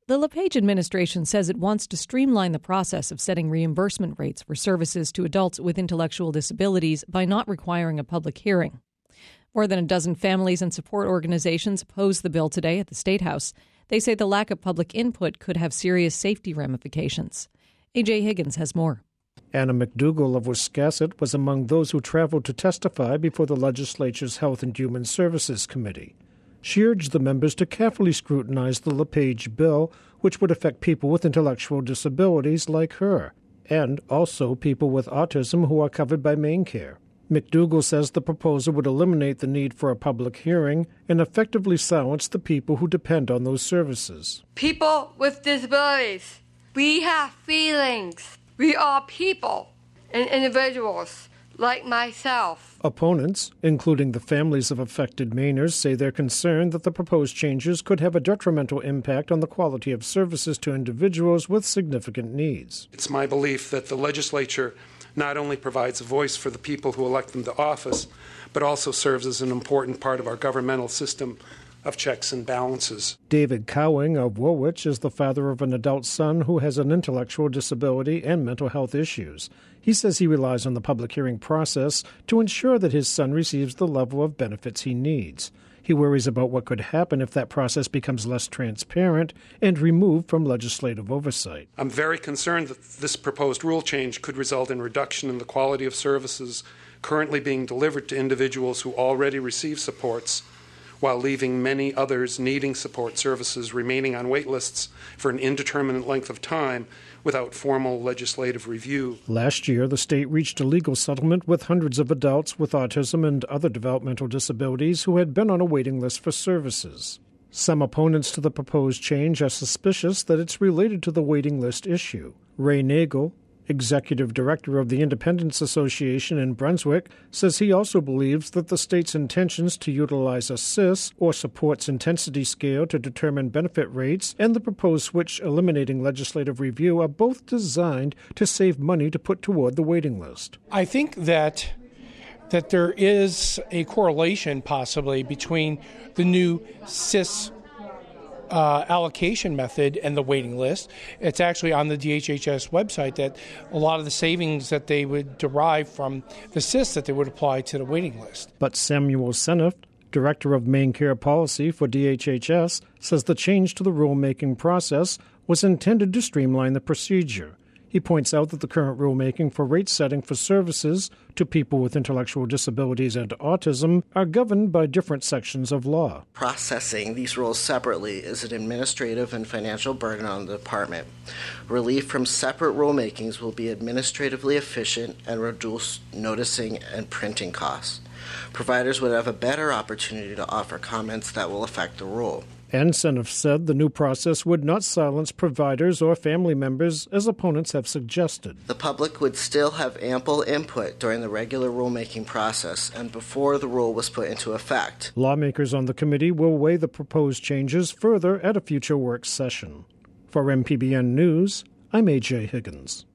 The LePage administration says it wants to streamline the process of setting reimbursement rates for services to adults with intellectual disabilities by not requiring a public hearing. More than a dozen families and support organizations opposed the bill today at the State House. They say the lack of public input could have serious safety ramifications. A.J. Higgins has more. Anna McDougall of Wiscasset was among those who traveled to testify before the legislature's Health and Human Services Committee. She urged the members to carefully scrutinize the LePage bill, which would affect people with intellectual disabilities like her, and also people with autism who are covered by MaineCare. McDougall says the proposal would eliminate the need for a public hearing and effectively silence the people who depend on those services. People with disabilities, we have feelings. We are people and individuals like myself. Opponents, including the families of affected Mainers, say they're concerned that the proposed changes could have a detrimental impact on the quality of services to individuals with significant needs. It's my belief that the legislature not only provides a voice for the people who elect them to office, but also serves as an important part of our governmental system of checks and balances. David Cowing of Woolwich is the father of an adult son who has an intellectual disability and mental health issues. He says he relies on the public hearing process to ensure that his son receives the level of benefits he needs. He worries about what could happen if that process becomes less transparent and removed from legislative oversight. I'm very concerned that this proposed rule change could result in reduction in the quality of services currently being delivered to individuals who already receive supports, while leaving many others needing support services remaining on wait lists for an indeterminate length of time without formal legislative review. Last year, the state reached a legal settlement with hundreds of adults with autism and other developmental disabilities who had been on a waiting list for services. Some opponents to the proposed change are suspicious that it's related to the waiting list issue. Ray Nagel, executive director of the Independence Association in Brunswick, says he also believes that the state's intentions to utilize a SIS, or Supports Intensity Scale, to determine benefit rates, and the proposed switch eliminating legislative review are both designed to save money to put toward the waiting list. I think that there is a correlation possibly between the new SIS allocation method and the waiting list. It's actually on the DHHS website that a lot of the savings that they would derive from the SIS that they would apply to the waiting list. But Samuel Seneft, director of MaineCare Policy for DHHS, says the change to the rulemaking process was intended to streamline the procedure. He points out that the current rulemaking for rate setting for services to people with intellectual disabilities and autism are governed by different sections of law. Processing these rules separately is an administrative and financial burden on the department. Relief from separate rulemakings will be administratively efficient and reduce noticing and printing costs. Providers would have a better opportunity to offer comments that will affect the rule. And Senef said the new process would not silence providers or family members, as opponents have suggested. The public would still have ample input during the regular rulemaking process and before the rule was put into effect. Lawmakers on the committee will weigh the proposed changes further at a future work session. For MPBN News, I'm A.J. Higgins.